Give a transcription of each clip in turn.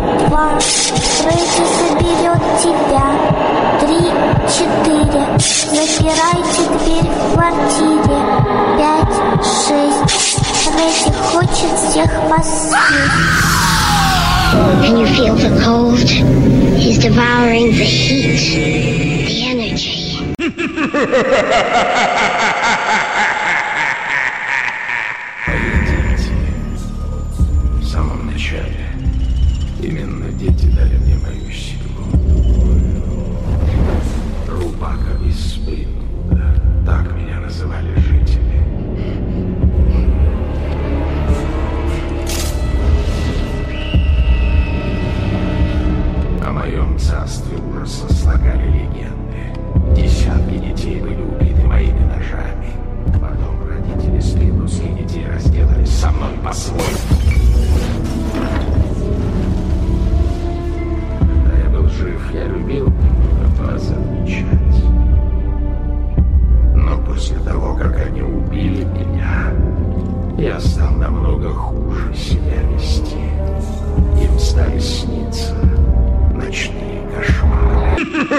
2. Фредди заберет тебя. 3, 4. Запирайте дверь в квартире. 5, 6. Фредди хочет всех посмотреть. Can you feel the cold? He's devouring the heat, the energy. Дети. В самом начале именно дети дали мне мою силу. Рубака из Спрингвуда. Так меня называли жители. О моем царстве ужаса слагали легенды. Десятки детей были убиты моими ножами. Потом родители спрингвудских детей разделались со мной по-своему. Когда я был жив, я любил вас отмечать. Но после того, как они убили меня, я стал намного хуже себя вести. Им стали сниться ночные кошмары.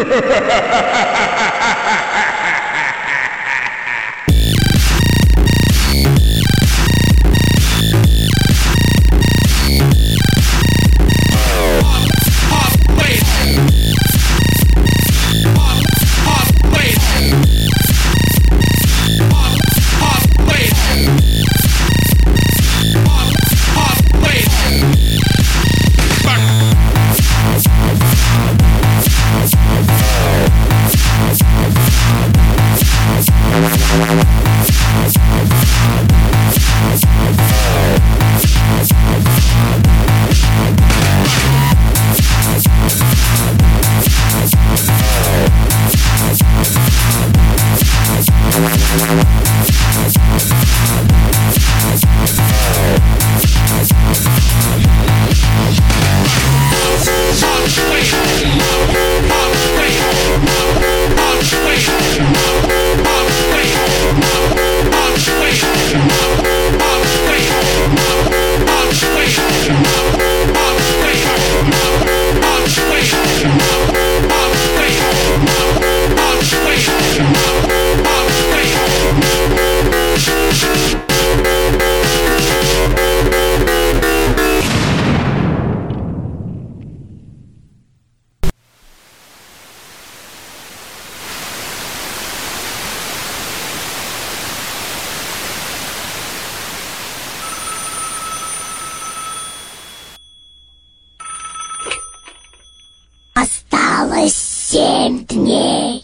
Осталось 7 дней.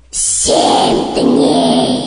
7 дней.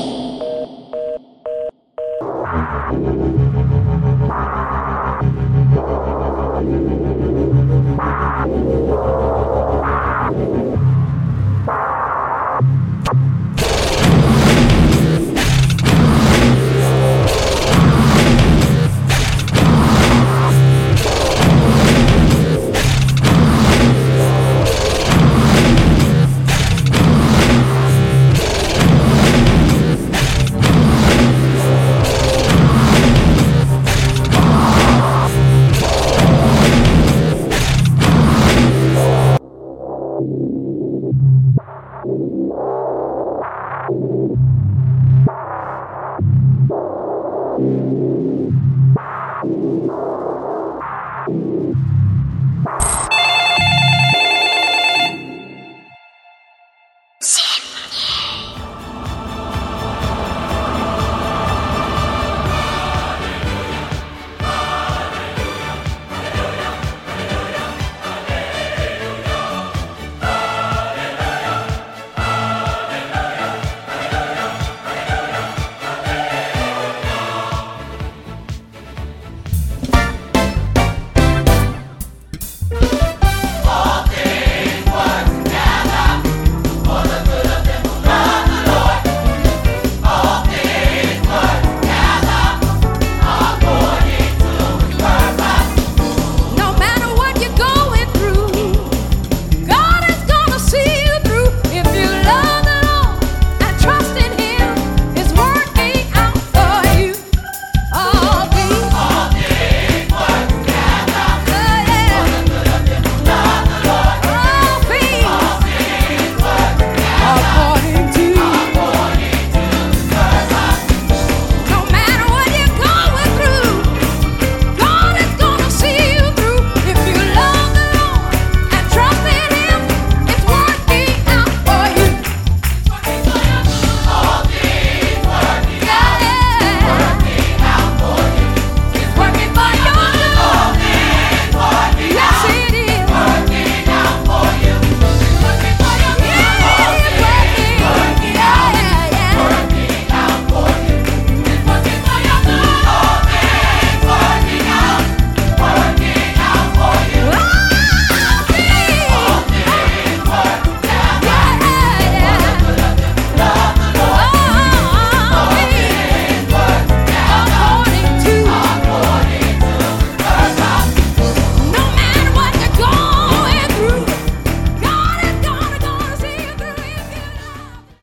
Thank you.